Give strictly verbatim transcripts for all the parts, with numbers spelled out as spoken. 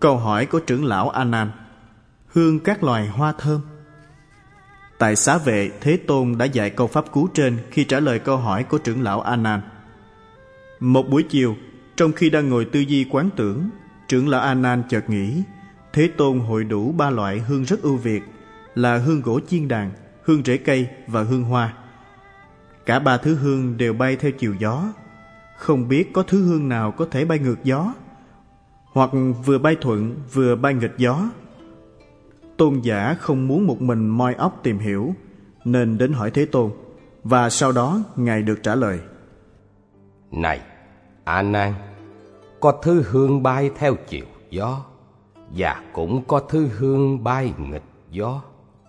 Câu hỏi của trưởng lão A Nan: hương các loài hoa thơm. Tại xá vệ, Thế Tôn đã dạy câu pháp cú trên khi trả lời câu hỏi của trưởng lão A Nan. Một buổi chiều, trong khi đang ngồi tư duy quán tưởng, trưởng lão A Nan chợt nghĩ Thế Tôn hội đủ ba loại hương rất ưu việt là hương gỗ chiên đàn, hương rễ cây và hương hoa. Cả ba thứ hương đều bay theo chiều gió. Không biết có thứ hương nào có thể bay ngược gió, hoặc vừa bay thuận vừa bay nghịch gió. Tôn giả không muốn một mình moi óc tìm hiểu, nên đến hỏi Thế Tôn, và sau đó Ngài được trả lời: Này A Nan, có thứ hương bay theo chiều gió, và cũng có thứ hương bay nghịch gió.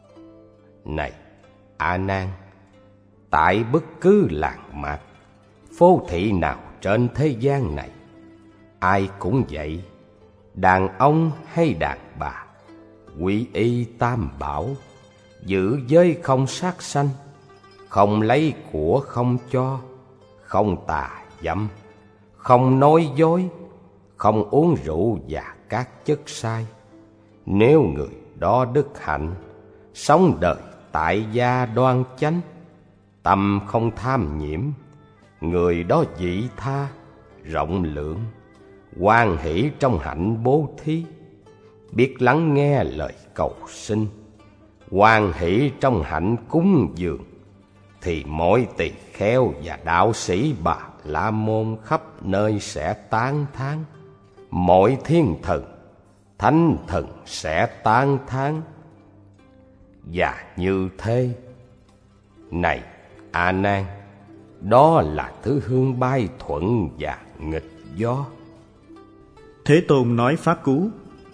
Này A Nan, tại bất cứ làng mạc, phố thị nào trên thế gian này, ai cũng vậy, đàn ông hay đàn bà, quy y tam bảo, giữ giới không sát sanh, không lấy của không cho, không tà dâm, không nói dối, không uống rượu và các chất sai. Nếu người đó đức hạnh, sống đời tại gia đoan chánh, tâm không tham nhiễm, người đó vị tha, rộng lượng, hoan hỷ trong hạnh bố thí, biết lắng nghe lời cầu xin, hoan hỷ trong hạnh cúng dường, thì mỗi tỳ kheo và đạo sĩ Bà La Môn khắp nơi sẽ tán thán, mỗi thiên thần, thánh thần sẽ tán thán. Và như thế, này A Nan, đó là thứ hương bay thuận và nghịch gió. Thế Tôn nói pháp cú: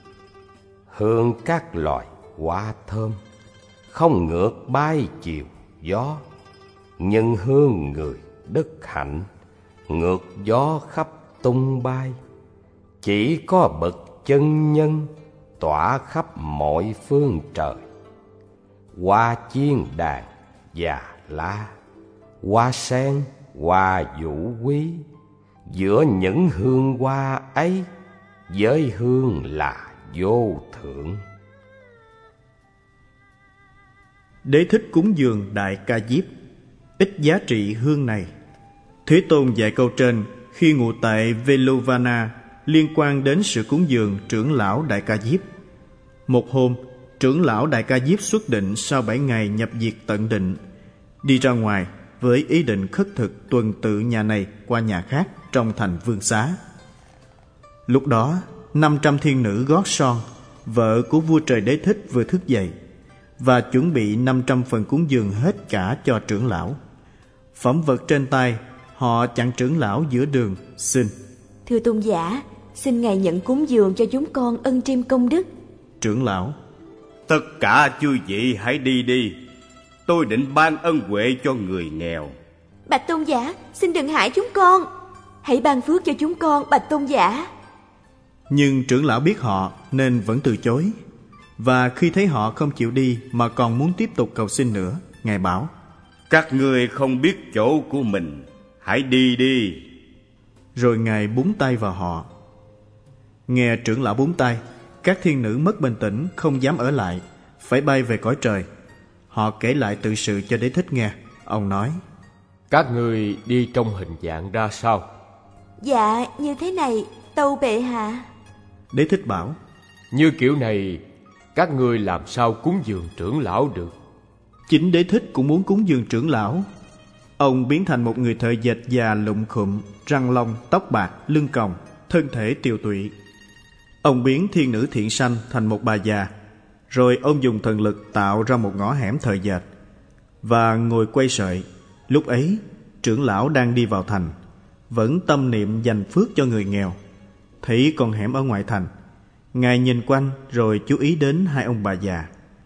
hương các loài hoa thơm, không ngược bay chiều gió, nhưng hương người đức hạnh, ngược gió khắp tung bay. Chỉ có bậc chân nhân tỏa khắp mọi phương trời. Hoa chiên đàn và la, hoa sen, hoa vũ quý, giữa những hương hoa ấy, giới hương là vô thượng. Đế thích cúng dường Đại Ca Diếp. Ít giá trị hương này. Thế Tôn dạy câu trên khi ngụ tại Velovana, liên quan đến sự cúng dường trưởng lão Đại Ca Diếp. Một hôm, trưởng lão Đại Ca Diếp xuất định sau bảy ngày nhập diệt tận định, đi ra ngoài với ý định khất thực tuần tự nhà này qua nhà khác trong thành Vương Xá. Lúc đó, năm trăm thiên nữ gót son, vợ của vua trời Đế thích, vừa thức dậy và chuẩn bị năm trăm phần cúng dường hết cả cho trưởng lão. Phẩm vật trên tay, họ chặn trưởng lão giữa đường, xin: Thưa tôn giả, xin ngài nhận cúng dường cho chúng con ân triêm công đức. Trưởng lão: Tất cả chư vị hãy đi đi, tôi định ban ân huệ cho người nghèo. Bạch tôn giả, xin đừng hại chúng con, hãy ban phước cho chúng con, bạch tôn giả. Nhưng trưởng lão biết họ nên vẫn từ chối. Và khi thấy họ không chịu đi mà còn muốn tiếp tục cầu xin nữa, Ngài bảo: Các ngươi không biết chỗ của mình, hãy đi đi. Rồi Ngài búng tay vào họ. Nghe trưởng lão búng tay, các thiên nữ mất bình tĩnh, không dám ở lại, phải bay về cõi trời. Họ kể lại tự sự cho Đế thích nghe. Ông nói: Các ngươi đi trong hình dạng ra sao? Dạ như thế này, tâu bệ hạ. Đế thích bảo: Như kiểu này, các ngươi làm sao cúng dường trưởng lão được? Chính Đế thích cũng muốn cúng dường trưởng lão. Ông biến thành một người thợ dệt già lụm khụm, răng long, tóc bạc, lưng còng, thân thể tiều tụy. Ông biến thiên nữ thiện sanh thành một bà già. Rồi ông dùng thần lực tạo ra một ngõ hẻm thợ dệt và ngồi quay sợi. Lúc ấy, trưởng lão đang đi vào thành, vẫn tâm niệm dành phước cho người nghèo. Thấy con hẻm ở ngoại thành, Ngài nhìn quanh rồi chú ý đến hai ông bà già.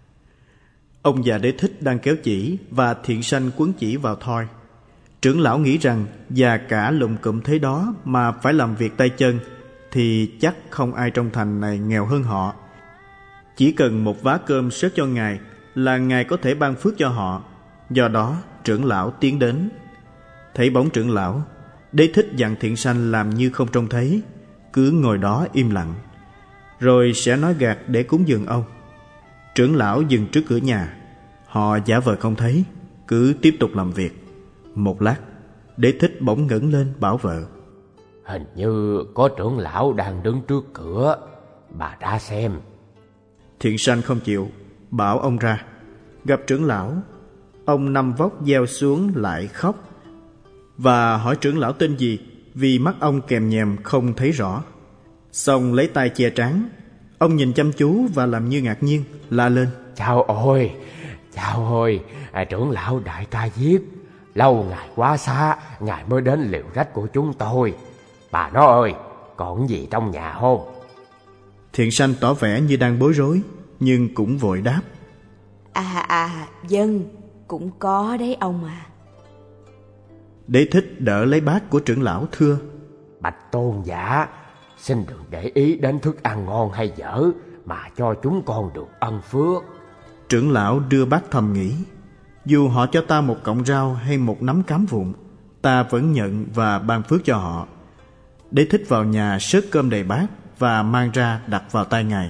Ông già Đế thích đang kéo chỉ và thiện sanh quấn chỉ vào thoi. Trưởng lão nghĩ rằng già cả lụm cụm thế đó mà phải làm việc tay chân thì chắc không ai trong thành này nghèo hơn họ. Chỉ cần một vá cơm xếp cho Ngài là Ngài có thể ban phước cho họ. Do đó trưởng lão tiến đến. Thấy bóng trưởng lão, Đế thích dặn thiện sanh làm như không trông thấy, cứ ngồi đó im lặng. rồi sẽ nói gạt để cúng dường ông. Trưởng lão dừng trước cửa nhà. Họ giả vờ không thấy, cứ tiếp tục làm việc. Một lát, Đế Thích bỗng ngẩng lên bảo vợ: Hình như có trưởng lão đang đứng trước cửa, bà ra xem. Thiện sanh không chịu, bảo ông ra. Gặp trưởng lão, ông nằm vóc gieo xuống lại khóc, và hỏi trưởng lão tên gì, vì mắt ông kèm nhèm không thấy rõ. Xong lấy tay che trán. Ông nhìn chăm chú và làm như ngạc nhiên, la lên: Chào ôi, chào ôi, à, trưởng lão Đại Ca Diếp. Lâu ngày quá xa, ngài mới đến liều rách của chúng tôi. Bà nó ơi, còn gì trong nhà không? Thiện sanh tỏ vẻ như đang bối rối, nhưng cũng vội đáp: À à, dân, cũng có đấy ông à. Đế Thích đỡ lấy bát của trưởng lão thưa: Bạch tôn giả, xin đừng để ý đến thức ăn ngon hay dở, mà cho chúng con được ân phước. Trưởng lão đưa bát thầm nghĩ: dù họ cho ta một cọng rau hay một nắm cám vụn, ta vẫn nhận và ban phước cho họ. Đế Thích vào nhà xớt cơm đầy bát và mang ra đặt vào tay ngài.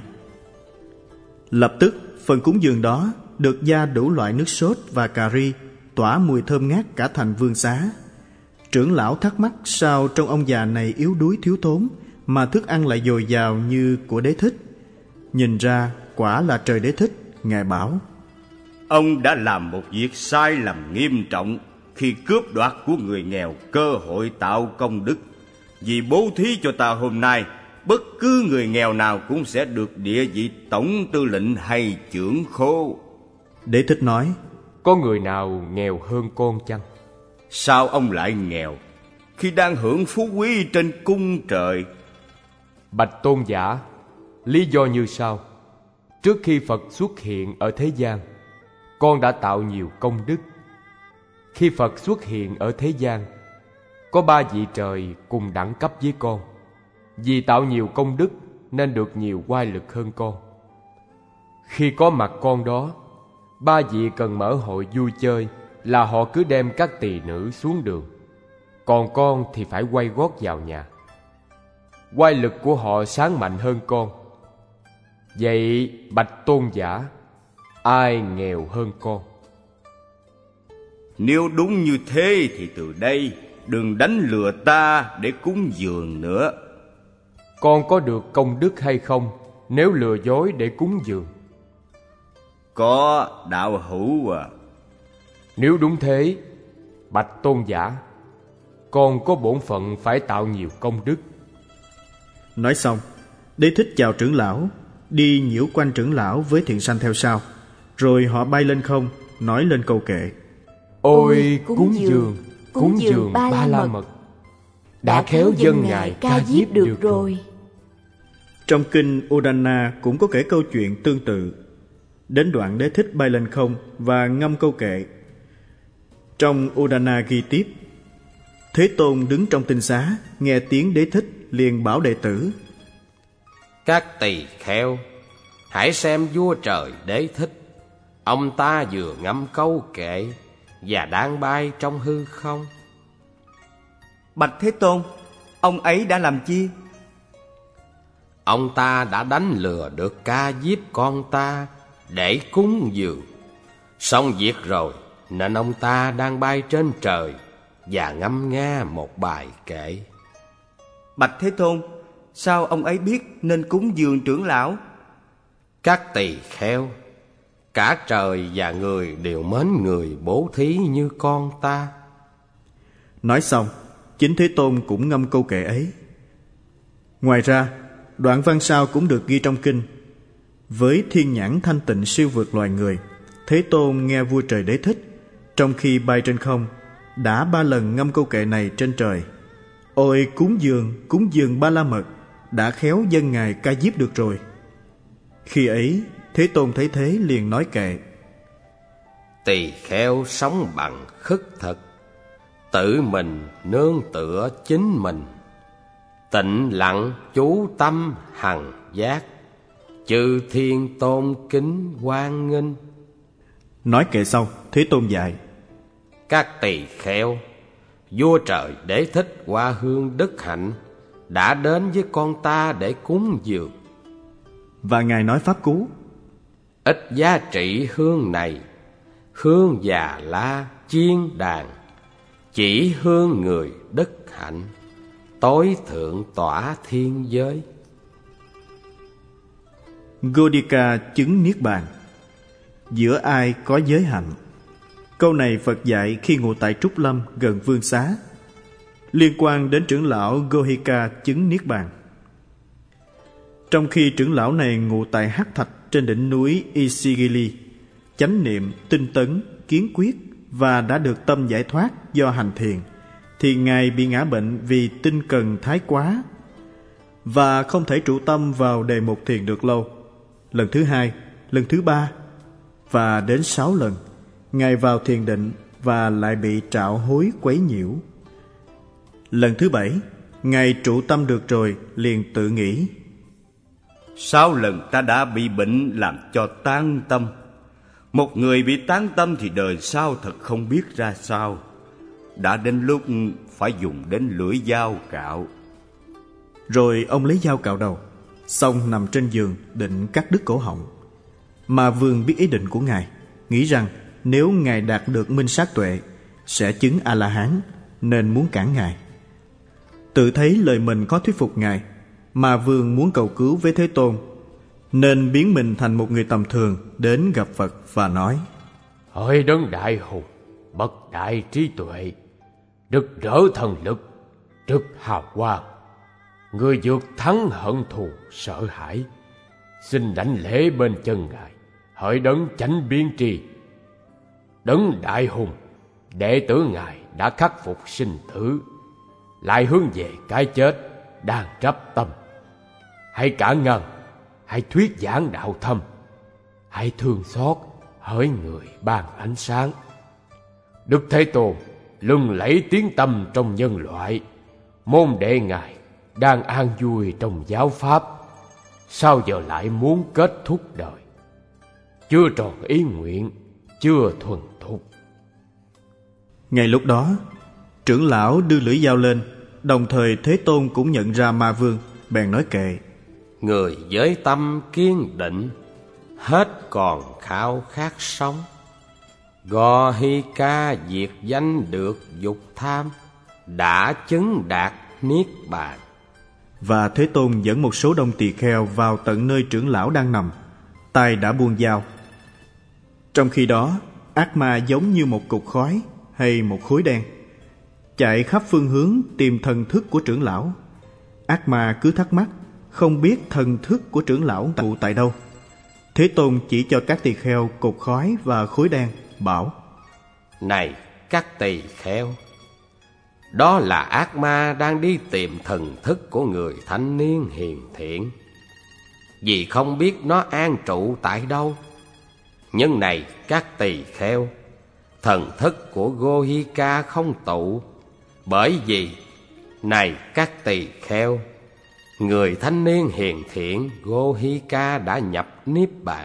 Lập tức phần cúng dường đó được gia đủ loại nước sốt và cà ri, tỏa mùi thơm ngát cả thành vương xá. Trưởng lão thắc mắc sao trong ông già này yếu đuối thiếu thốn mà thức ăn lại dồi dào như của Đế Thích. Nhìn ra quả là trời Đế Thích. Ngài bảo: Ông đã làm một việc sai lầm nghiêm trọng khi cướp đoạt của người nghèo cơ hội tạo công đức. Vì bố thí cho ta hôm nay, bất cứ người nghèo nào cũng sẽ được địa vị tổng tư lệnh hay trưởng khố. Đế Thích nói: Có người nào nghèo hơn con chăng? Sao ông lại nghèo khi đang hưởng phú quý trên cung trời? Bạch tôn giả, lý do như sau. Trước khi Phật xuất hiện ở thế gian, con đã tạo nhiều công đức. Khi Phật xuất hiện ở thế gian, có ba vị trời cùng đẳng cấp với con. Vì tạo nhiều công đức nên được nhiều oai lực hơn con. Khi có mặt con đó, ba vị cần mở hội vui chơi là họ cứ đem các tỳ nữ xuống đường, còn con thì phải quay gót vào nhà. Oai lực của họ sáng mạnh hơn con. Vậy bạch tôn giả, ai nghèo hơn con? Nếu đúng như thế thì từ đây đừng đánh lừa ta để cúng dường nữa. Con có được công đức hay không nếu lừa dối để cúng dường? Có, đạo hữu à. Nếu đúng thế, bạch tôn giả, con có bổn phận phải tạo nhiều công đức. Nói xong, Đế Thích chào trưởng lão, đi nhiễu quanh trưởng lão với thiện sanh theo sau. Rồi họ bay lên không, nói lên câu kệ: Ôi cúng dường, cúng dường ba la mật, đã khéo dân ngài ca diếp được rồi. Trong kinh Udana cũng có kể câu chuyện tương tự. Đến đoạn Đế Thích bay lên không và ngâm câu kệ. Trong Udana ghi tiếp: Thế Tôn đứng trong tinh xá, nghe tiếng Đế Thích liền bảo đệ tử: Các tỳ kheo, hãy xem vua trời Đế Thích. Ông ta vừa ngâm câu kệ và đang bay trong hư không. Bạch Thế Tôn, ông ấy đã làm chi? Ông ta đã đánh lừa được Ca Diếp con ta để cúng dường. Xong việc rồi nên ông ta đang bay trên trời và ngâm nga một bài kệ. Bạch Thế Tôn, sao ông ấy biết nên cúng dường trưởng lão? Các tỳ kheo, cả trời và người đều mến người bố thí như con ta. Nói xong, chính Thế Tôn cũng ngâm câu kệ ấy. Ngoài ra, đoạn văn sau cũng được ghi trong kinh: Với thiên nhãn thanh tịnh siêu vượt loài người, Thế Tôn nghe vua trời Đế Thích trong khi bay trên không đã ba lần ngâm câu kệ này trên trời: Ôi cúng dường, cúng dường ba la mật, đã khéo dân ngài ca diếp được rồi. Khi ấy, Thế Tôn thấy thế liền nói kệ: Tỳ kheo sống bằng khất thực, tự mình nương tựa chính mình, tịnh lặng chú tâm hằng giác, chư thiên tôn kính hoan nghênh. Nói kệ xong, Thế Tôn dạy: Các tỳ kheo, vua trời Đế Thích Hoa Hương Đức Hạnh đã đến với con ta để cúng dường. Và Ngài nói pháp cú: Ít giá trị hương này, hương già la chiên đàn, chỉ hương người đức hạnh, tối thượng tỏa thiên giới. Godika chứng niết bàn. Giữa ai có giới hạnh. Câu này Phật dạy khi ngụ tại Trúc Lâm gần Vương Xá, liên quan đến trưởng lão Gohika chứng niết bàn. Trong khi trưởng lão này ngụ tại Hắc Thạch trên đỉnh núi Isigili, chánh niệm, tinh tấn, kiến quyết và đã được tâm giải thoát do hành thiền, thì Ngài bị ngã bệnh vì tinh cần thái quá và không thể trụ tâm vào đề mục thiền được lâu. Lần thứ hai, lần thứ ba và đến sáu lần, Ngài vào thiền định và lại bị trạo hối quấy nhiễu. Lần thứ bảy, Ngài trụ tâm được rồi liền tự nghĩ: Sáu lần ta đã bị bệnh làm cho tán tâm. Một người bị tán tâm thì đời sau thật không biết ra sao. Đã đến lúc phải dùng đến lưỡi dao cạo. Rồi ông lấy dao cạo đầu, xong nằm trên giường định cắt đứt cổ họng. Mà Vương biết ý định của Ngài, nghĩ rằng nếu Ngài đạt được minh sát tuệ sẽ chứng A-la-hán, nên muốn cản Ngài. Tự thấy lời mình có thuyết phục Ngài, mà Vương muốn cầu cứu với Thế Tôn, nên biến mình thành một người tầm thường đến gặp Phật và nói: Hỡi đấng đại hùng, bậc đại trí tuệ, rực rỡ thần lực, trực hào quang, người vượt thắng hận thù sợ hãi, xin đảnh lễ bên chân Ngài. Hỡi đấng chánh biến tri, đấng đại hùng, đệ tử Ngài đã khắc phục sinh tử, lại hướng về cái chết đang trắp tâm. Hãy cản ngăn, hãy thuyết giảng đạo thâm, hãy thương xót hỡi người ban ánh sáng. Đức Thế Tôn lừng lẫy tiếng tâm trong nhân loại, môn đệ Ngài đang an vui trong giáo pháp, sao giờ lại muốn kết thúc đời? Chưa tròn ý nguyện, chưa thuần thục. Ngay lúc đó, trưởng lão đưa lưỡi dao lên, đồng thời Thế Tôn cũng nhận ra Ma Vương, bèn nói kệ: Người với tâm kiên định, hết còn khao khát sống. Gohika diệt danh được dục tham, đã chứng đạt niết bàn. Và Thế Tôn dẫn một số đông tỳ kheo vào tận nơi trưởng lão đang nằm, tay đã buông dao. Trong khi đó, ác ma giống như một cục khói hay một khối đen, chạy khắp phương hướng tìm thần thức của trưởng lão. Ác ma cứ thắc mắc, không biết thần thức của trưởng lão tụ tại đâu. Thế Tôn chỉ cho các tỳ kheo cục khói và khối đen, bảo: Này các tỳ kheo, đó là ác ma đang đi tìm thần thức của người thanh niên hiền thiện, vì không biết nó an trụ tại đâu. Nhưng này các tỳ kheo, thần thức của Gohika không tụ, bởi vì này các tỳ kheo, người thanh niên hiền thiện Gohika đã nhập niết bàn.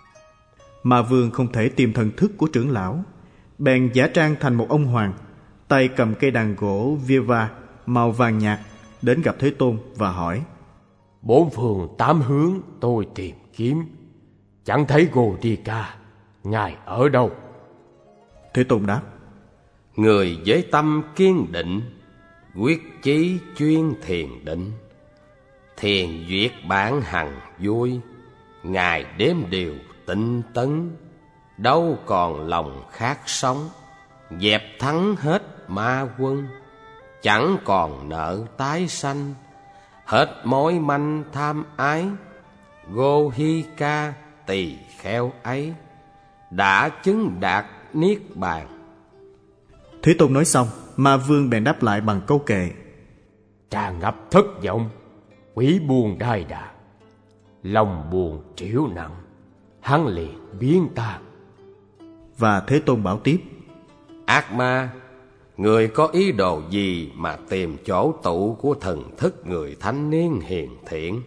Ma Vương không thể tìm thần thức của trưởng lão, bèn giả trang thành một ông hoàng, tay cầm cây đàn gỗ Viva màu vàng nhạt, đến gặp Thế Tôn và hỏi: Bốn phương tám hướng tôi tìm kiếm, chẳng thấy Godika, Ngài ở đâu? Thế Tôn đáp: Người với tâm kiên định, quyết chí chuyên thiền định, thiền duyệt bản hằng vui, Ngài đếm điều tinh tấn, đâu còn lòng khát sống, dẹp thắng hết ma quân, chẳng còn nợ tái sanh, hết mối manh tham ái. Gohika tỳ kheo ấy đã chứng đạt niết bàn. Thế Tôn nói xong, Ma Vương bèn đáp lại bằng câu kệ: Tràn ngập thất vọng, quỷ buồn đai đà, lòng buồn triểu nặng, hắn liền biến tan. Và Thế Tôn bảo tiếp: Ác ma, người có ý đồ gì mà tìm chỗ tụ của thần thức người thanh niên hiền thiện?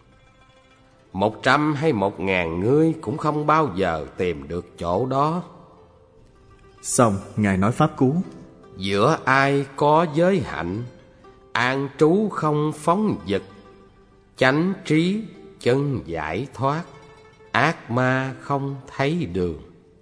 Một trăm hay một ngàn ngươi cũng không bao giờ tìm được chỗ đó. Xong Ngài nói pháp cú: Giữa ai có giới hạnh, an trú không phóng dật, chánh trí chân giải thoát, ác ma không thấy đường.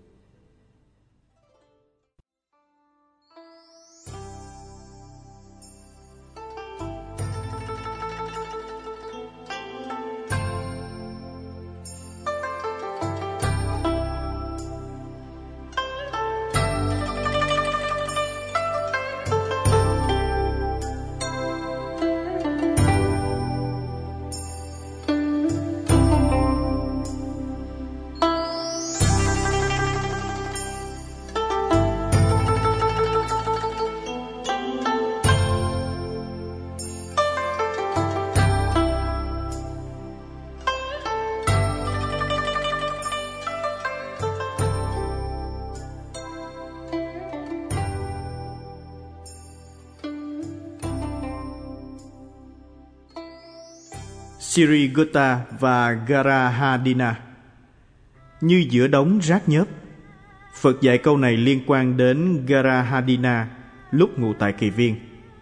Sirigota và Garahadina. Như giữa đống rác nhớp. Phật dạy câu này liên quan đến Garahadina lúc ngụ tại Kỳ Viên.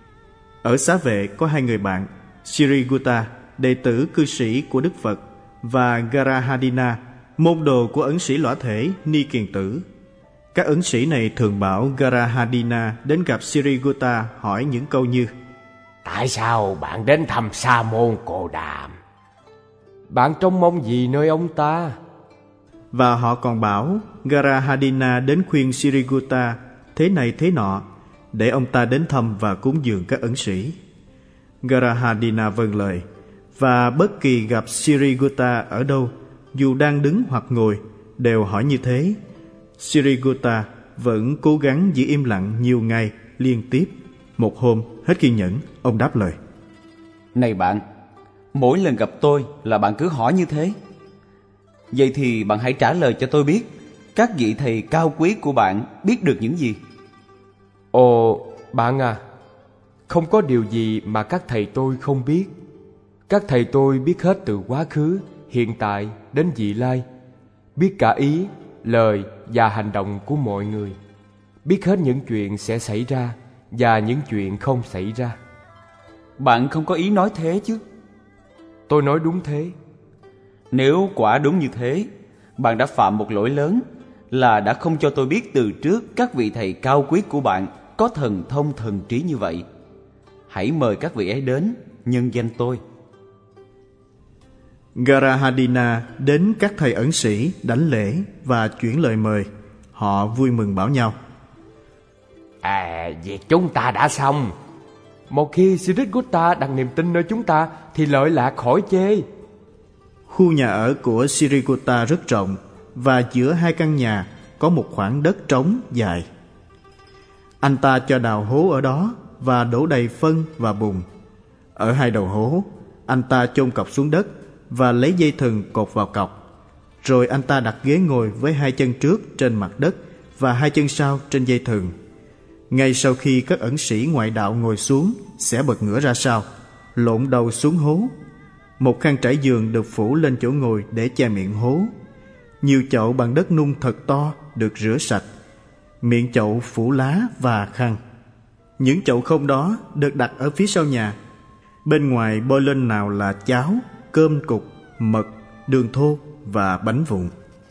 Ở Xá Vệ có hai người bạn, Sirigota, đệ tử cư sĩ của Đức Phật, và Garahadina, môn đồ của ấn sĩ lõa thể Ni Kiền Tử. Các ấn sĩ này thường bảo Garahadina đến gặp Sirigota hỏi những câu như: Tại sao bạn đến thăm Sa môn Cồ Đàm? Bạn trông mong gì nơi ông ta? Và họ còn bảo Garahadina đến khuyên Sirigota thế này thế nọ, để ông ta đến thăm và cúng dường các ấn sĩ. Garahadina vâng lời, và bất kỳ gặp Sirigota ở đâu, dù đang đứng hoặc ngồi, đều hỏi như thế. Sirigota vẫn cố gắng giữ im lặng nhiều ngày liên tiếp. Một hôm, hết kiên nhẫn, ông đáp lời: Này bạn, mỗi lần gặp tôi là bạn cứ hỏi như thế. Vậy thì bạn hãy trả lời cho tôi biết, các vị thầy cao quý của bạn biết được những gì? Ồ, bạn à, không có điều gì mà các thầy tôi không biết. Các thầy tôi biết hết từ quá khứ, hiện tại đến vị lai, biết cả ý, lời và hành động của mọi người, biết hết những chuyện sẽ xảy ra và những chuyện không xảy ra. Bạn không có ý nói thế chứ? Tôi nói đúng thế. Nếu quả đúng như thế, bạn đã phạm một lỗi lớn, là đã không cho tôi biết từ trước các vị thầy cao quý của bạn có thần thông thần trí như vậy. Hãy mời các vị ấy đến nhân danh tôi. Garahadina đến các thầy ẩn sĩ đảnh lễ và chuyển lời mời. Họ vui mừng bảo nhau: À, việc chúng ta đã xong. Một khi Sirigota đặt niềm tin nơi chúng ta thì lợi lạc khỏi chê. Khu nhà ở của Sirigota rất rộng, và giữa hai căn nhà có một khoảng đất trống dài. Anh ta cho đào hố ở đó và đổ đầy phân và bùn. Ở hai đầu hố, anh ta chôn cọc xuống đất và lấy dây thừng cột vào cọc. Rồi anh ta đặt ghế ngồi với hai chân trước trên mặt đất và hai chân sau trên dây thừng. Ngay sau khi các ẩn sĩ ngoại đạo ngồi xuống, sẽ bật ngửa ra sau, lộn đầu xuống hố. Một khăn trải giường được phủ lên chỗ ngồi để che miệng hố. Nhiều chậu bằng đất nung thật to được rửa sạch. Miệng chậu phủ lá và khăn. Những chậu không đó được đặt ở phía sau nhà. Bên ngoài bôi lên nào là cháo, cơm cục, mật, đường thô và bánh vụn.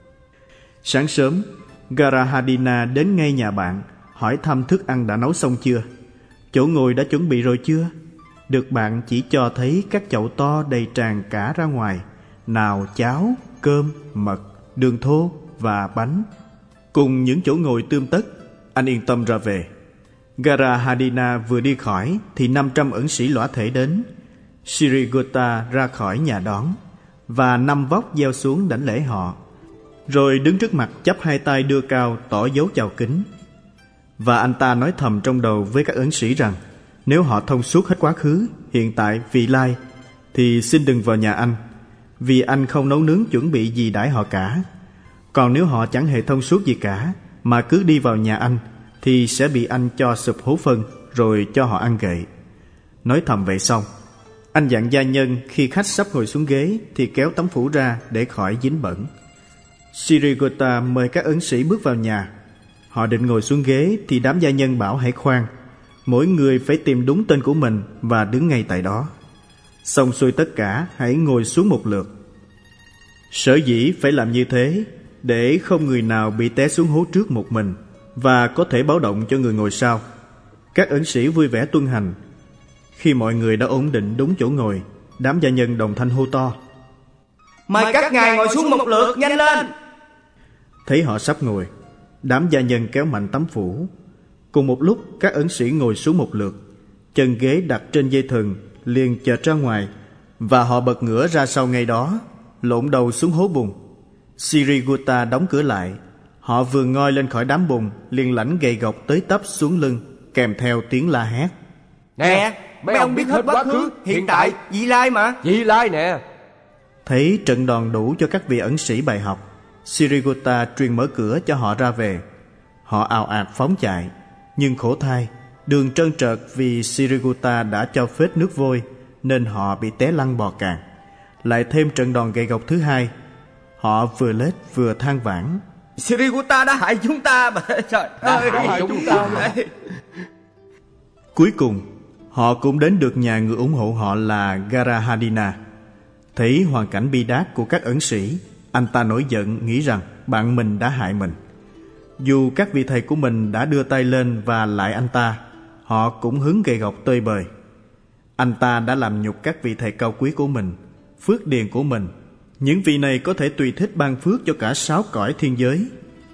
Sáng sớm, Garahadina đến ngay nhà bạn, hỏi thăm thức ăn đã nấu xong chưa, chỗ ngồi đã chuẩn bị rồi chưa. Được bạn chỉ cho thấy các chậu to đầy tràn cả ra ngoài, nào cháo, cơm, mật, đường thô và bánh, cùng những chỗ ngồi tươm tất. Anh yên tâm ra về. Garahadina vừa đi khỏi thì năm trăm ẩn sĩ lõa thể đến. Sirigota ra khỏi nhà đón, và năm vóc gieo xuống đảnh lễ họ, rồi đứng trước mặt chắp hai tay đưa cao tỏ dấu chào kính. Và anh ta nói thầm trong đầu với các ấn sĩ rằng nếu họ thông suốt hết quá khứ, hiện tại, vị lai, thì xin đừng vào nhà anh, vì anh không nấu nướng chuẩn bị gì đãi họ cả. Còn nếu họ chẳng hề thông suốt gì cả, mà cứ đi vào nhà anh, thì sẽ bị anh cho sụp hố phân, rồi cho họ ăn gậy. Nói thầm vậy xong, anh dặn gia nhân khi khách sắp ngồi xuống ghế thì kéo tấm phủ ra để khỏi dính bẩn. Sirigota mời các ấn sĩ bước vào nhà. Họ định ngồi xuống ghế thì đám gia nhân bảo hãy khoan, mỗi người phải tìm đúng tên của mình và đứng ngay tại đó. Xong xuôi tất cả, hãy ngồi xuống một lượt. Sở dĩ phải làm như thế để không người nào bị té xuống hố trước một mình, và có thể báo động cho người ngồi sau. Các ẩn sĩ vui vẻ tuân hành. Khi mọi người đã ổn định đúng chỗ ngồi, đám gia nhân đồng thanh hô to: Mời các ngài ngồi xuống một lượt, nhanh lên! Thấy họ sắp ngồi, đám gia nhân kéo mạnh tấm phủ. Cùng một lúc, các ẩn sĩ ngồi xuống một lượt. Chân ghế đặt trên dây thừng liền chợt ra ngoài, và họ bật ngửa ra sau ngay đó, lộn đầu xuống hố bùn. Siriguta đóng cửa lại. Họ vừa ngoi lên khỏi đám bùn, liền lãnh gậy gộc tới tấp xuống lưng, kèm theo tiếng la hét: Nè, mấy ông biết hết quá khứ, hiện tại, vị lai mà. Vị lai nè. Thấy trận đòn đủ cho các vị ẩn sĩ bài học, Siriguta truyền mở cửa cho họ ra về. Họ ào ạt phóng chạy, nhưng khổ thay, đường trơn trượt vì Siriguta đã cho phết nước vôi, nên họ bị té lăn bò càng. Lại thêm trận đòn gậy gộc thứ hai, họ vừa lết vừa than vãn: Siriguta đã hại chúng ta mà. Trời ơi, hại chúng ta mà. Cuối cùng, họ cũng đến được nhà người ủng hộ họ là Garahadina. Thấy hoàn cảnh bi đát của các ẩn sĩ, anh ta nổi giận, nghĩ rằng bạn mình đã hại mình. Dù các vị thầy của mình đã đưa tay lên và lại anh ta, họ cũng hứng gậy gộc tơi bời. Anh ta đã làm nhục các vị thầy cao quý của mình, phước điền của mình. Những vị này có thể tùy thích ban phước cho cả sáu cõi thiên giới.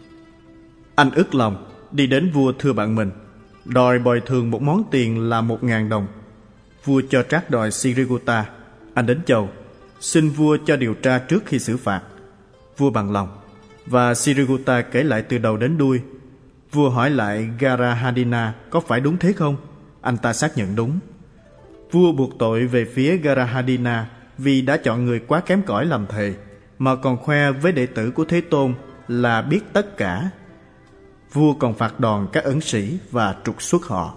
Anh ức lòng đi đến vua thưa bạn mình, đòi bồi thường một món tiền là một ngàn đồng. Vua cho trác đòi Siriguta. Anh đến chầu, xin vua cho điều tra trước khi xử phạt. Vua bằng lòng, và Siriguta kể lại từ đầu đến đuôi. Vua hỏi lại Garahadina có phải đúng thế không? Anh ta xác nhận đúng. Vua buộc tội về phía Garahadina vì đã chọn người quá kém cỏi làm thầy, mà còn khoe với đệ tử của Thế Tôn là biết tất cả. Vua còn phạt đòn các ẩn sĩ và trục xuất họ.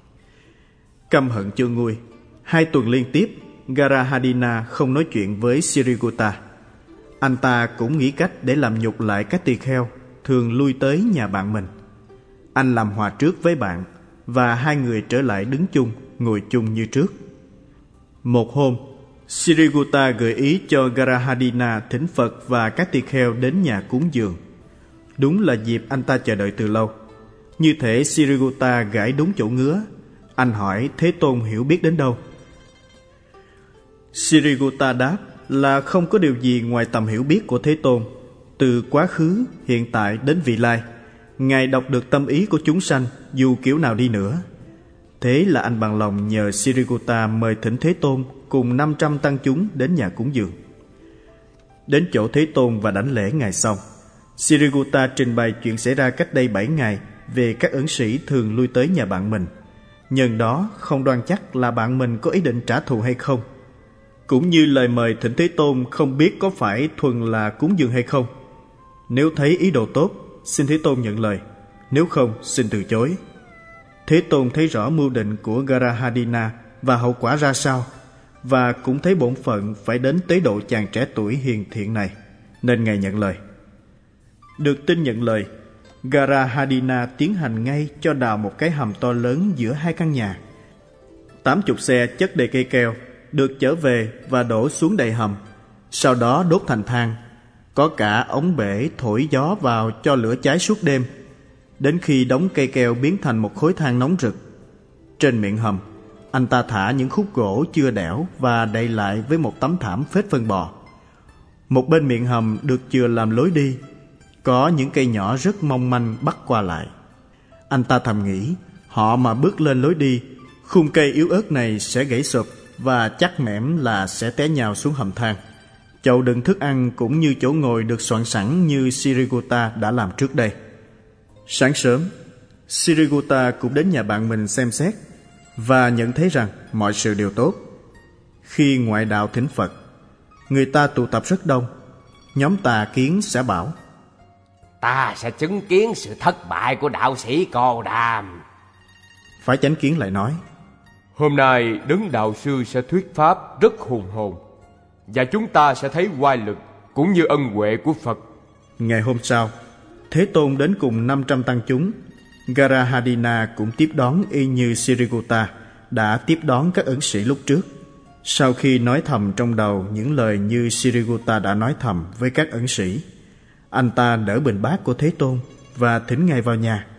Căm hận chưa nguôi, hai tuần liên tiếp Garahadina không nói chuyện với Siriguta. Anh ta cũng nghĩ cách để làm nhục lại các tỳ kheo thường lui tới nhà bạn mình. Anh làm hòa trước với bạn, và hai người trở lại đứng chung, ngồi chung như trước. Một hôm, Siriguta gợi ý cho Garahadina thỉnh Phật và các tỳ kheo đến nhà cúng dường. Đúng là dịp anh ta chờ đợi từ lâu. Như thể Siriguta gãi đúng chỗ ngứa. Anh hỏi Thế Tôn hiểu biết đến đâu. Siriguta đáp là không có điều gì ngoài tầm hiểu biết của Thế Tôn. Từ quá khứ, hiện tại đến vị lai, Ngài đọc được tâm ý của chúng sanh dù kiểu nào đi nữa. Thế là anh bằng lòng nhờ Siriguta mời thỉnh Thế Tôn cùng năm trăm tăng chúng đến nhà cúng dường. Đến chỗ Thế Tôn và đảnh lễ Ngài xong, Siriguta trình bày chuyện xảy ra cách đây bảy ngày về các ẩn sĩ thường lui tới nhà bạn mình. Nhân đó không đoan chắc là bạn mình có ý định trả thù hay không, cũng như lời mời thỉnh Thế Tôn không biết có phải thuần là cúng dường hay không. Nếu thấy ý đồ tốt, xin Thế Tôn nhận lời; nếu không, xin từ chối. Thế Tôn thấy rõ mưu định của Garahadina và hậu quả ra sao, và cũng thấy bổn phận phải đến tế độ chàng trẻ tuổi hiền thiện này, nên Ngài nhận lời. Được tin nhận lời, Garahadina tiến hành ngay cho đào một cái hầm to lớn giữa hai căn nhà. Tám chục xe chất đầy cây keo được chở về và đổ xuống đầy hầm, sau đó đốt thành than. Có cả ống bể thổi gió vào cho lửa cháy suốt đêm, đến khi đống cây keo biến thành một khối than nóng rực. Trên miệng hầm, anh ta thả những khúc gỗ chưa đẽo và đậy lại với một tấm thảm phết phân bò. Một bên miệng hầm được chừa làm lối đi, có những cây nhỏ rất mong manh bắt qua lại. Anh ta thầm nghĩ, họ mà bước lên lối đi, khung cây yếu ớt này sẽ gãy sụp và chắc mẻm là sẽ té nhào xuống hầm than. Chậu đựng thức ăn cũng như chỗ ngồi được soạn sẵn như Siriguta đã làm trước đây. Sáng sớm, Siriguta cũng đến nhà bạn mình xem xét và nhận thấy rằng mọi sự đều tốt. Khi ngoại đạo thỉnh Phật, người ta tụ tập rất đông. Nhóm tà kiến sẽ bảo: Ta sẽ chứng kiến sự thất bại của đạo sĩ Cồ Đàm. Phái chánh kiến lại nói: Hôm nay đấng đạo sư sẽ thuyết pháp rất hùng hồn, và chúng ta sẽ thấy oai lực cũng như ân huệ của Phật. Ngày hôm sau, Thế Tôn đến cùng năm trăm tăng chúng. Garahadina cũng tiếp đón y như Siriguta đã tiếp đón các ẩn sĩ lúc trước. Sau khi nói thầm trong đầu những lời như Siriguta đã nói thầm với các ẩn sĩ, anh ta đỡ bình bát của Thế Tôn và thỉnh Ngài vào nhà.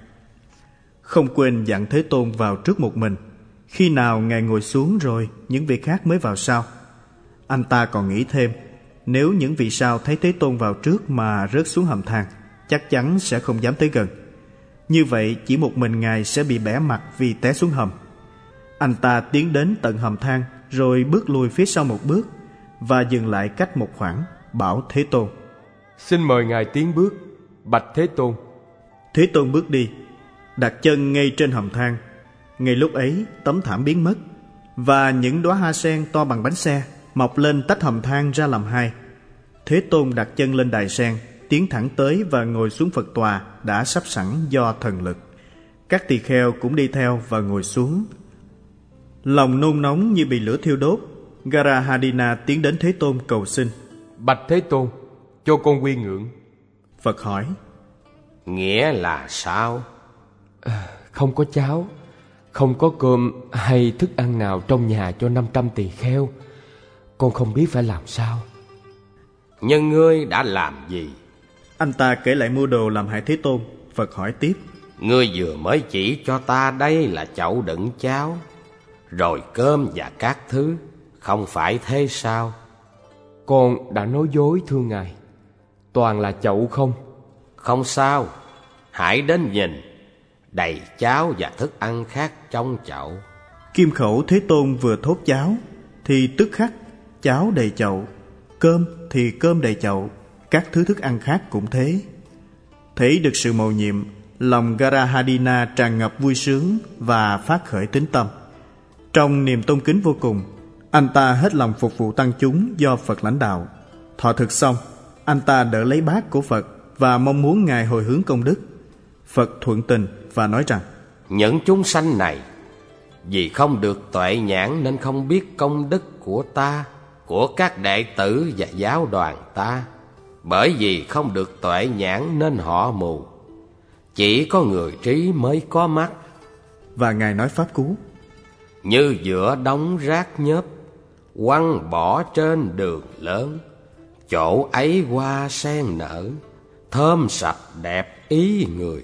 Không quên dặn Thế Tôn vào trước một mình. Khi nào Ngài ngồi xuống rồi, những vị khác mới vào sau. Anh ta còn nghĩ thêm, nếu những vị sau thấy Thế Tôn vào trước mà rớt xuống hầm thang, chắc chắn sẽ không dám tới gần. Như vậy chỉ một mình Ngài sẽ bị bẽ mặt vì té xuống hầm. Anh ta tiến đến tận hầm thang, rồi bước lùi phía sau một bước và dừng lại cách một khoảng, bảo Thế Tôn: Xin mời Ngài tiến bước, bạch Thế Tôn. Thế Tôn bước đi, đặt chân ngay trên hầm thang. Ngay lúc ấy, tấm thảm biến mất, và những đóa hoa sen to bằng bánh xe mọc lên tách hầm thang ra làm hai. Thế Tôn đặt chân lên đài sen, tiến thẳng tới và ngồi xuống Phật tòa đã sắp sẵn do thần lực. Các tỳ kheo cũng đi theo và ngồi xuống. Lòng nôn nóng như bị lửa thiêu đốt, Garahadina tiến đến Thế Tôn cầu xin: Bạch Thế Tôn, cho con quy ngưỡng. Phật hỏi: Nghĩa là sao? À, không có cháo, không có cơm hay thức ăn nào trong nhà cho năm trăm tỳ kheo. Con không biết phải làm sao. Nhưng ngươi đã làm gì? Anh ta kể lại mưu đồ làm hại Thế Tôn. Phật hỏi tiếp: Ngươi vừa mới chỉ cho ta đây là chậu đựng cháo, rồi cơm và các thứ, không phải thế sao? Con đã nói dối thưa Ngài, toàn là chậu không. Không sao, hãy đến nhìn, đầy cháo và thức ăn khác trong chậu. Kim khẩu Thế Tôn vừa thốt cháo thì tức khắc cháo đầy chậu, cơm thì cơm đầy chậu, các thứ thức ăn khác cũng thế. Thấy được sự mầu nhiệm, lòng Garahadina tràn ngập vui sướng và phát khởi tín tâm. Trong niềm tôn kính vô cùng, anh ta hết lòng phục vụ tăng chúng do Phật lãnh đạo. Thọ thực xong, anh ta đỡ lấy bát của Phật và mong muốn Ngài hồi hướng công đức. Phật thuận tình và nói rằng: Những chúng sanh này vì không được tuệ nhãn nên không biết công đức của ta, của các đệ tử và giáo đoàn ta. Bởi vì không được tuệ nhãn nên họ mù. Chỉ có người trí mới có mắt. Và Ngài nói pháp cú: Như giữa đống rác nhớp quăng bỏ trên đường lớn, chỗ ấy hoa sen nở, thơm sạch đẹp ý người.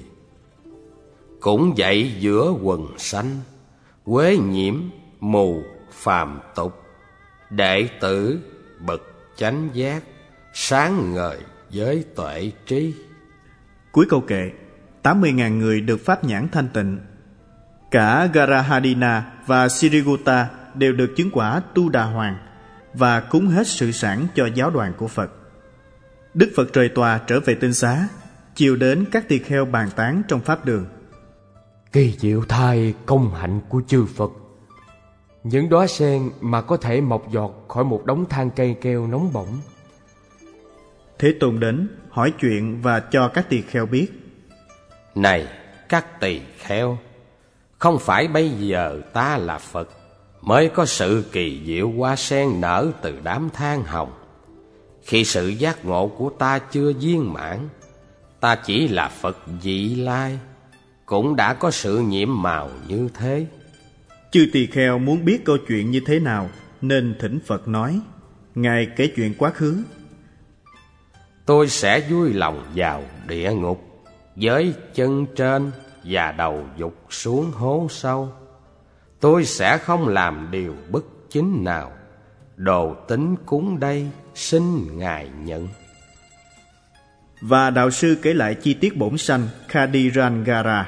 Cũng vậy giữa quần xanh, quế nhiễm mù phàm tục, đệ tử bậc chánh giác, sáng ngời với tuệ trí. Cuối câu kệ, tám mươi nghìn người được pháp nhãn thanh tịnh. Cả Garahadina và Siriguta đều được chứng quả Tu Đà Hoàng và cúng hết sự sản cho giáo đoàn của Phật. Đức Phật rời tòa trở về tinh xá. Chiều đến, các tỳ kheo bàn tán trong pháp đường: Kỳ diệu thay công hạnh của chư Phật. Những đóa sen mà có thể mọc giọt khỏi một đống than cây keo nóng bỏng. Thế Tôn đến hỏi chuyện và cho các tỳ kheo biết: Này các tỳ kheo, không phải bây giờ ta là Phật mới có sự kỳ diệu hoa sen nở từ đám than hồng. Khi sự giác ngộ của ta chưa viên mãn, ta chỉ là Phật vị lai, cũng đã có sự nhiễm màu như thế. Chư tỳ kheo muốn biết câu chuyện như thế nào nên thỉnh Phật nói. Ngài kể chuyện quá khứ: Tôi sẽ vui lòng vào địa ngục với chân trên và đầu dục xuống hố sâu. Tôi sẽ không làm điều bất chính nào. Đồ tín cúng đây xin Ngài nhận. Và đạo sư kể lại chi tiết bổn sanh Khadirangara.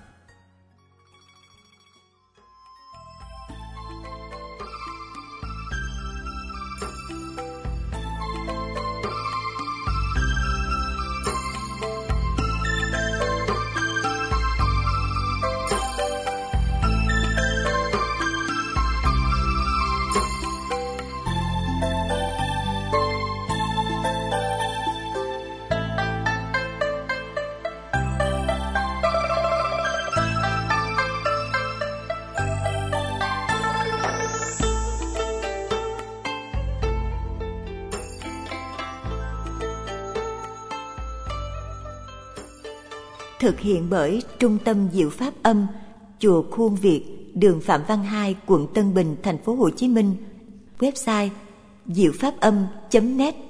Thực hiện bởi Trung tâm Diệu Pháp Âm, Chùa Khuôn Việt, đường Phạm Văn Hai, quận Tân Bình, thành phố Hồ Chí Minh. website diệu pháp âm chấm net.